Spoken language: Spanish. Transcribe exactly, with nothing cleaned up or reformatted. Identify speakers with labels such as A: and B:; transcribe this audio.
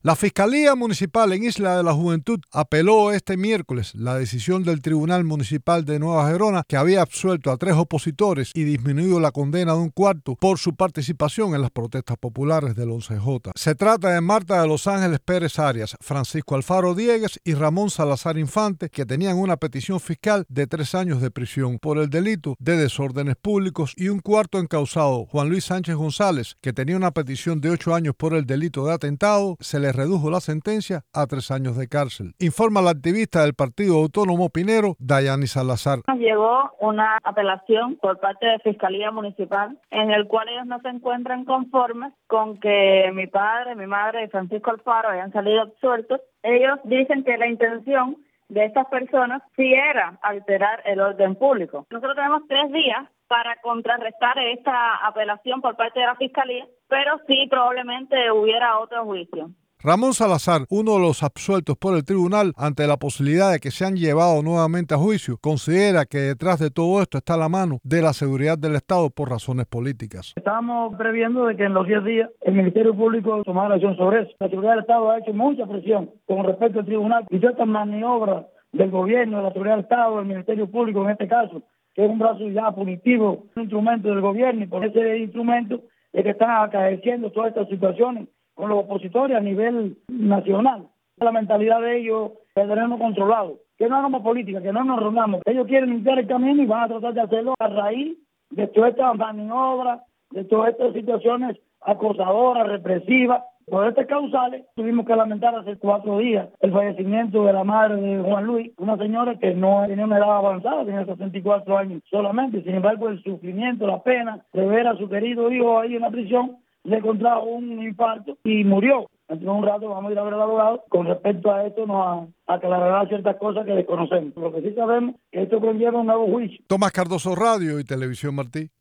A: La Fiscalía Municipal en Isla de la Juventud apeló este miércoles la decisión del Tribunal Municipal de Nueva Gerona, que había absuelto a tres opositores y disminuido la condena de un cuarto por su participación en las protestas populares del once J. Se trata de Marta de Los Ángeles Pérez Arias, Francisco Alfaro Diegues y Ramón Salazar Infante, que tenían una petición fiscal de tres años de prisión por el delito de desórdenes públicos, y un cuarto encausado, Juan Luis Sánchez González, que tenía una petición de ocho años por el delito de atentado. Se le redujo la sentencia a tres años de cárcel. Informa la activista del Partido Autónomo Pinero, Dayani Salazar.
B: Nos llegó una apelación por parte de Fiscalía Municipal en el cual ellos no se encuentran conformes con que mi padre, mi madre y Francisco Alfaro hayan salido absueltos. Ellos dicen que la intención de estas personas sí era alterar el orden público. Nosotros tenemos tres días para contrarrestar esta apelación por parte de la Fiscalía, pero sí probablemente hubiera otro juicio.
A: Ramón Salazar, uno de los absueltos por el tribunal ante la posibilidad de que sean llevados nuevamente a juicio, considera que detrás de todo esto está la mano de la seguridad del Estado por razones políticas.
C: Estamos previendo de que en los diez días el Ministerio Público tomará acción sobre eso. La seguridad del Estado ha hecho mucha presión con respecto al tribunal y todas estas maniobras del gobierno, de la seguridad del Estado, del Ministerio Público en este caso, que es un brazo ya punitivo, un instrumento del gobierno, y por ese instrumento es que están acaeciendo todas estas situaciones con los opositores a nivel nacional. La mentalidad de ellos es tenernos controlado, que no hagamos política, que no nos reunamos. Ellos quieren limpiar el camino y van a tratar de hacerlo a raíz de todas estas maniobras, de todas estas situaciones acosadoras, represivas. Por estas causales tuvimos que lamentar hace cuatro días el fallecimiento de la madre de Juan Luis, una señora que no tenía una edad avanzada, tenía sesenta y cuatro años solamente. Sin embargo, el sufrimiento, la pena de ver a su querido hijo ahí en la prisión, le contrajo un infarto y murió. Dentro de un rato vamos a ir a ver al abogado. Con respecto a esto nos aclarará ciertas cosas que desconocemos. Lo que sí sabemos es que esto conlleva un nuevo juicio.
A: Tomás Cardoso, Radio y Televisión Martí.